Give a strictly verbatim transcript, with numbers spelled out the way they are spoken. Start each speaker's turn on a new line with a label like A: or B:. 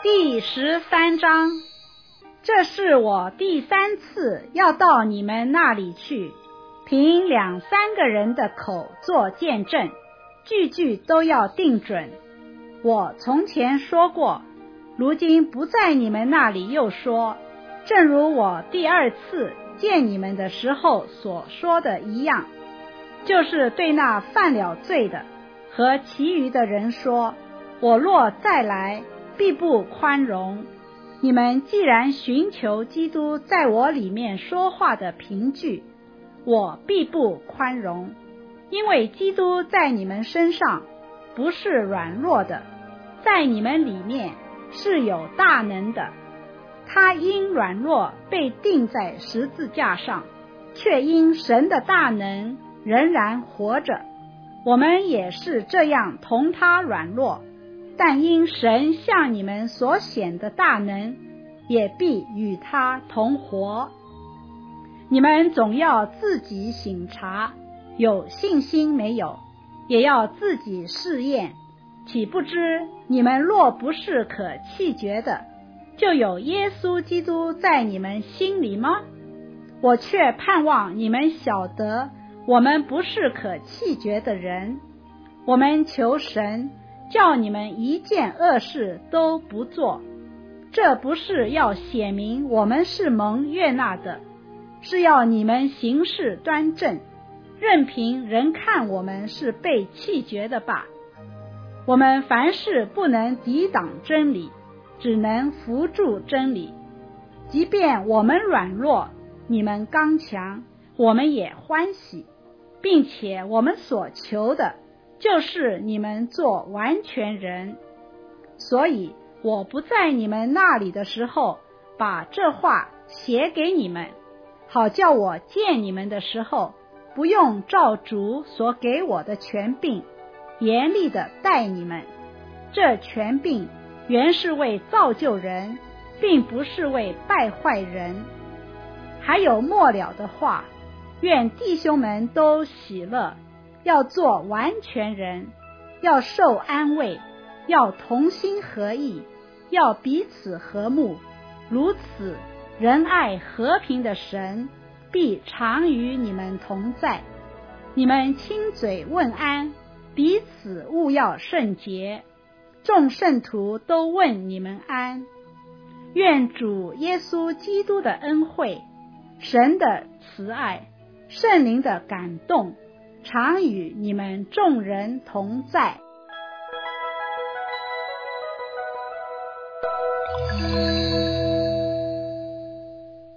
A: 第十三章，这是我第三次要到你们那里去，凭两三个人的口做见证，句句都要定准。我从前说过，如今不在你们那里又说，正如我第二次见你们的时候所说的一样，就是对那犯了罪的和其余的人说，我若再来，必不宽容。你们既然寻求基督在我里面说话的凭据，我必不宽容，因为基督在你们身上不是软弱的，在你们里面是有大能的。他因软弱被钉在十字架上，却因神的大能仍然活着。我们也是这样同他软弱，但因神向你们所显的大能，也必与他同活。你们总要自己省察，有信心没有，也要自己试验。岂不知你们若不是可弃绝的，就有耶稣基督在你们心里吗？我却盼望你们晓得，我们不是可弃绝的人。我们求神叫你们一件恶事都不做，这不是要显明我们是蒙悦纳的，是要你们行事端正，任凭人看我们是被弃绝的吧。我们凡事不能抵挡真理，只能扶助真理。即便我们软弱，你们刚强，我们也欢喜，并且我们所求的就是你们做完全人。所以我不在你们那里的时候，把这话写给你们，好叫我见你们的时候，不用照主所给我的权柄严厉的待你们。这权柄原是为造就人，并不是为败坏人。还有末了的话，愿弟兄们都喜乐，要做完全人，要受安慰，要同心合意，要彼此和睦。如此，仁爱和平的神必常与你们同在。你们亲嘴问安，彼此务要圣洁。众圣徒都问你们安。愿主耶稣基督的恩惠、神的慈爱、圣灵的感动常与你们众人同在。